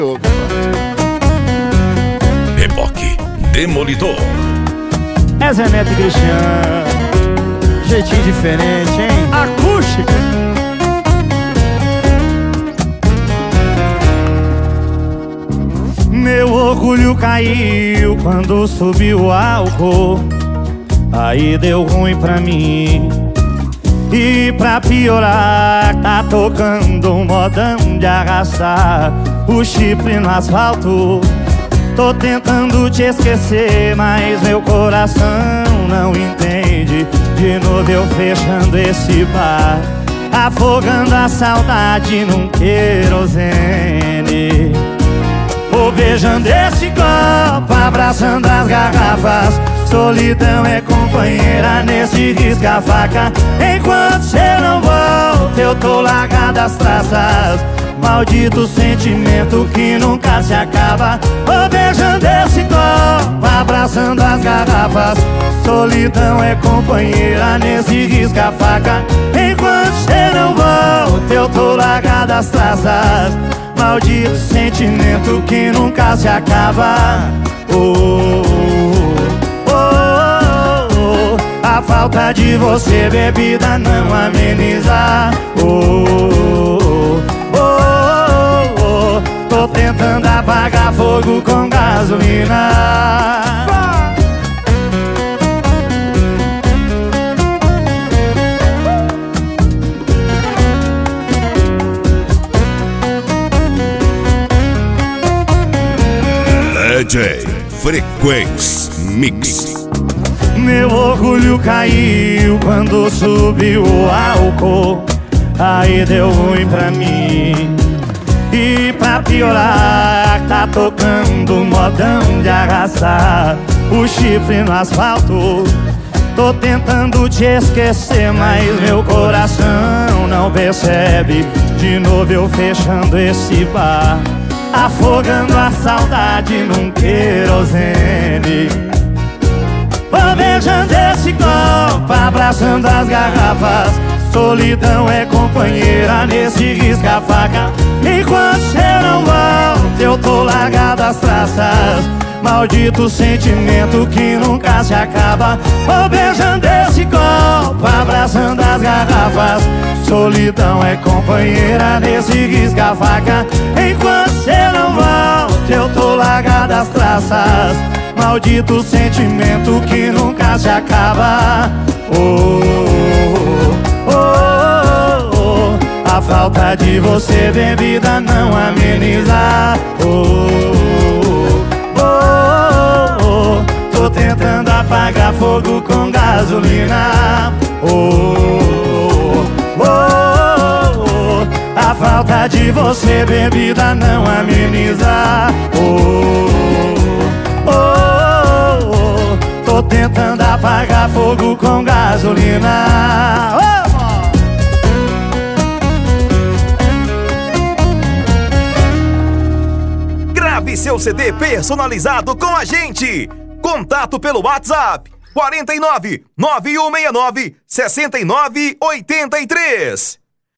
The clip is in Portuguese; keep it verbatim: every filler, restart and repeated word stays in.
Reboque Demolidor. É Zé Neto e Cristiano, jeitinho diferente, hein? Acústica. Meu orgulho caiu quando subiu o álcool. Aí deu ruim pra mim. E pra piorar, tá tocando um modão de arrastar o chifre no asfalto. Tô tentando te esquecer, mas meu coração não entende. De novo eu fechando esse bar, afogando a saudade num querosene. Vou beijando esse copo, abraçando as garrafas. Solidão é companheira nesse risca-faca. Enquanto cê não volta, eu tô largado as traças. Maldito sentimento que nunca se acaba. Vou beijando esse copo, abraçando as garrafas. Solidão é companheira nesse risca-faca. Enquanto cê não volta, eu tô largado as traças. Maldito sentimento que nunca se acaba. Oh, oh, oh, oh. A falta de você, bebida, não ameniza. Oh, oh, oh, oh. Tô tentando apagar fogo com gasolina. D J Frequência Mix. Meu orgulho caiu quando subiu o álcool. Aí deu ruim pra mim. E pra piorar, tá tocando um modão de arrastar o chifre no asfalto. Tô tentando te esquecer, mas meu coração não percebe. De novo eu fechando esse bar, afogando a saudade num querosene. Vou beijando esse copo, abraçando as garrafas. Solidão é companheira nesse risca-faca. Enquanto cê não volta, eu tô largado as traças. Maldito sentimento que nunca se acaba. Vou beijando esse copo, abraçando as garrafas. Solidão é companheira nesse risca-faca. Enquanto cê não volta, eu tô largado as traças. Maldito sentimento que nunca se acaba. Oh, oh, oh, oh. A falta de você, bebida, não ameniza. Oh, oh, oh. Tô tentando apagar fogo com gasolina. Oh, oh, oh. A falta de você, bebida, não ameniza. Oh, oh, oh. Tô tentando apagar fogo com gasolina. Oh! Grave seu C D personalizado com a gente. Contato pelo WhatsApp quarenta e nove, nove um seis nove, sessenta e nove oitenta e três.